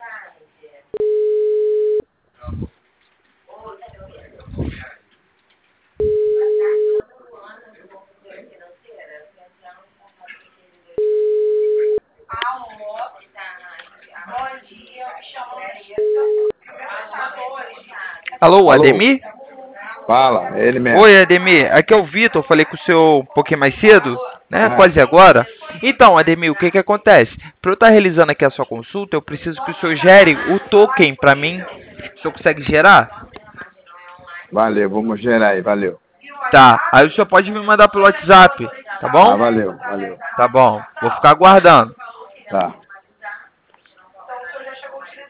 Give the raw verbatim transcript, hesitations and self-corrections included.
Alô, Alô? Ademir? Fala, é ele mesmo. Oi, Ademir. Aqui é o Vitor. Falei com o senhor um pouquinho mais cedo, né? Ah, Quase agora. Então, Ademir, o que que acontece? Para eu estar realizando aqui a sua consulta, eu preciso que o senhor gere o token para mim. O senhor consegue gerar? valeu, vamos gerar aí, valeu. Tá. Aí o senhor pode me mandar pelo WhatsApp, tá Tá, bom? valeu, valeu. Tá bom. Vou ficar aguardando. Tá.